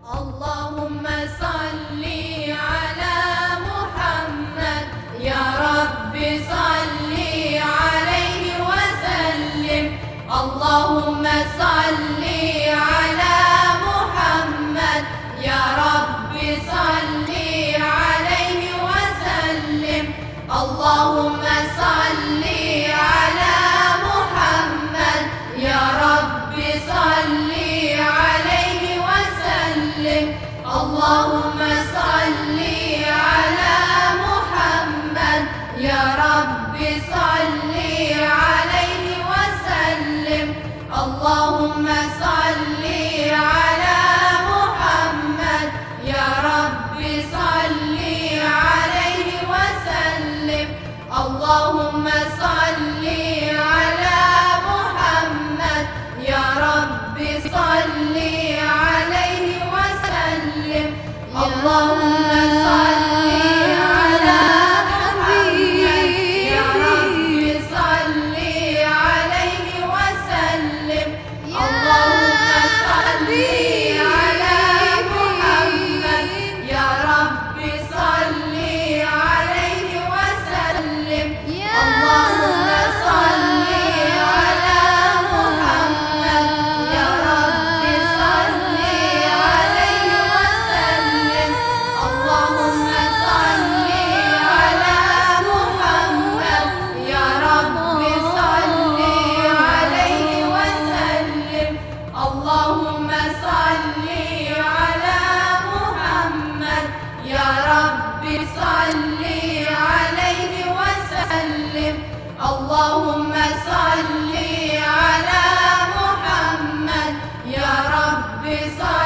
اللهم صل على محمد يا رب صل عليه وسلم. اللهم صل على محمد يا رب صل عليه وسلم. اللهم صل على محمد يا رب صل عليه وسلم. اللهم صل على محمد يا رب صل عليه وسلم. اللهم صل على محمد يا رب صل عليه وسلم. اللهم صل على محمد يا رب صل عليه وسلم. اللهم صل على محمد يا رب صل عليه وسلم. اللهم صل على محمد يا رب صل عليه وسلم. اللهم صل على محمد يا رب صل عليه وسلم. اللهم صل على محمد يا رب صل عليه وسلم. اللهم صل على محمد يا رب صل عليه وسلم. اللهم صل على محمد يا رب صل